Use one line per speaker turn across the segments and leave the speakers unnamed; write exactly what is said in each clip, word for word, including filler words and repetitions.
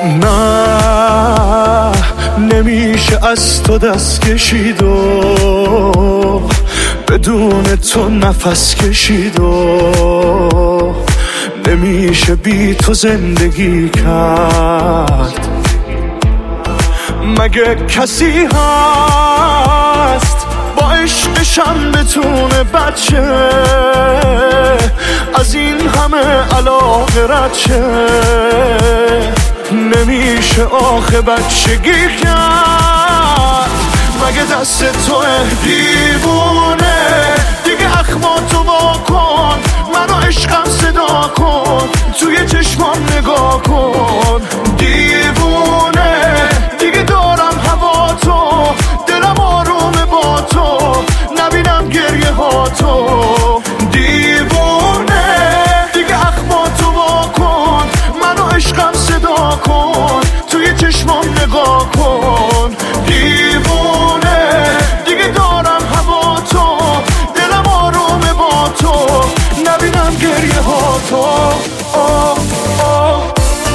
نه نمیشه از تو دست کشید و بدون تو نفس کشید و نمیشه بی تو زندگی کرد. مگه کسی هست با عشقشم بتونه بچه از این همه علاقه رد شه؟ نمیشه آخه بچگی کرد. مگه دست توه دیوونه دیگه اخماتو وا کن، منو عشقم صدا کن، توی چشمام نگاه کن. دیوونه دیگه دارم هوا تو، دلم آرومه با تو، نبینم گریه ها تو. دیوونه دیگه اخماتو وا کن، منو عشقم صدا کن، توی چشمام نگاه کن. دیوونه دیگه دارم هوا تو، دلم آرومه با تو، نبینم گریه ها تو. آه آه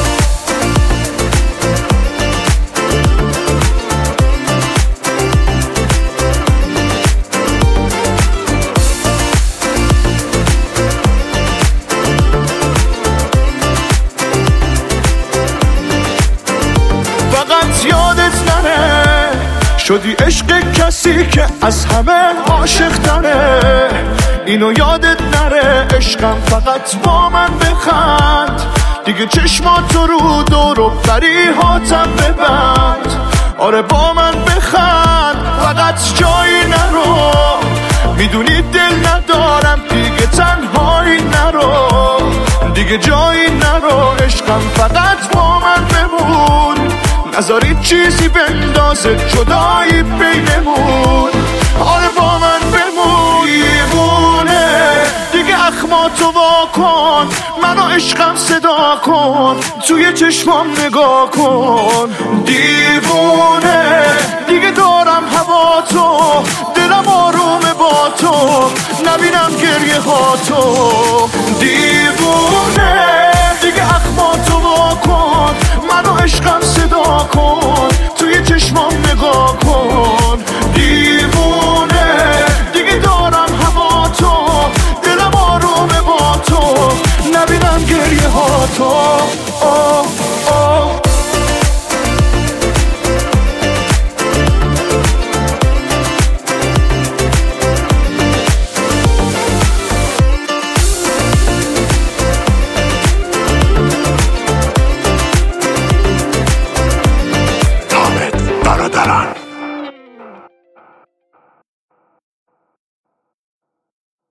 فقط یادت نره شدی عشق کسی که از همه عاشق تره. اینو یادت نره عشقم فقط با من بخند، دیگه چشماتو رو دور و بری هاتم ببند. آره با من بخند فقط جایی نرو، میدونی دل ندارم دیگه تنهایی نرو، دیگه جایی نرو عشقم فقط با من بمون. نذارید چیزی بندازه جدایی بینمون. آره با من بمون. دیوونه دیگه اخماتو وا کن، منو عشقم صدا کن، توی چشمام نگاه کن. دیوونه دیگه دارم هوا تو، دلم آرومه با تو، نبینم گریه ها تو. دیوونه دیگه اخماتو وا کن، منو عشقم صدا کن، توی چشمام نگاه کن. دیوونه دیگه دارم هوا تو، دلم آرومه با تو، نبینم گریه ها تو.